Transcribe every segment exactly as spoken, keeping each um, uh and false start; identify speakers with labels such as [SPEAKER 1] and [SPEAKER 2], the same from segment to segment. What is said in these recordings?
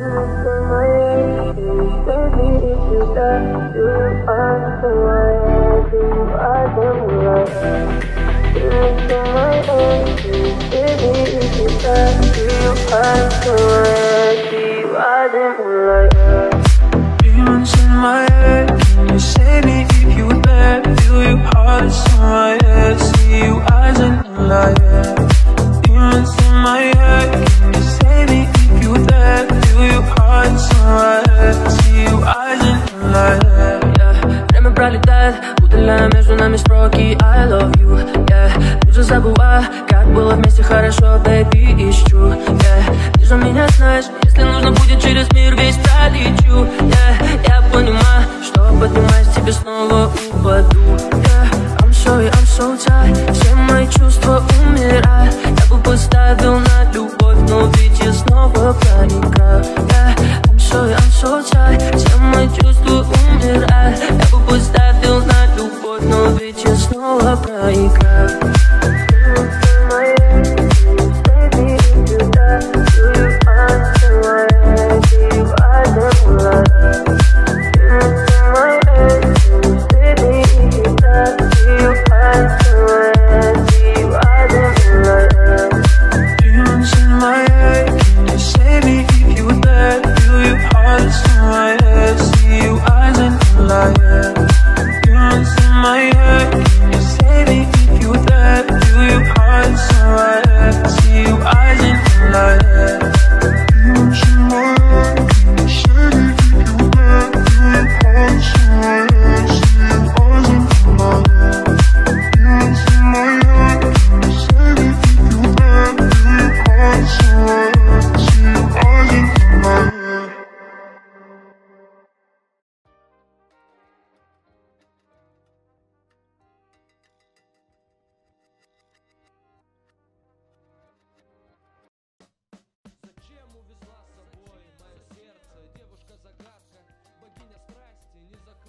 [SPEAKER 1] Demons in my head, can you save me if you dare? Feel your hearts in my head, see you eyes in the light. Demons in my head, can you save me if you dare? Feel your hearts in my head, see you eyes in the light.
[SPEAKER 2] Yeah, время пролетает, удаляя между нами строки I love you, yeah. Тут же забываю, как было вместе хорошо, baby, it's true, yeah. Ты же меня знаешь, если нужно будет через мир весь пролечу, yeah. Я понимаю, что поднимаясь тебе снова упаду, yeah. I'm sorry, I'm so tired, все мои чувства умирают. Я бы поставил на любовь, но ведь я снова проиграю, yeah. I'm sorry, I'm so tired, все мои чувства умирают. Я бы поставил на любовь, но ведь я снова проиграю.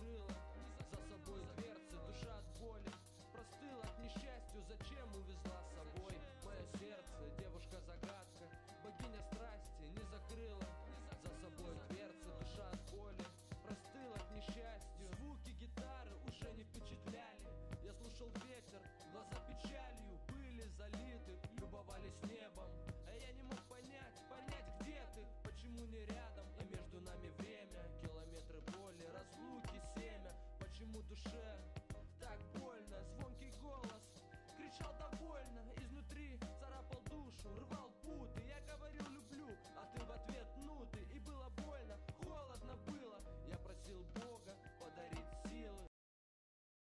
[SPEAKER 3] Зачем увезла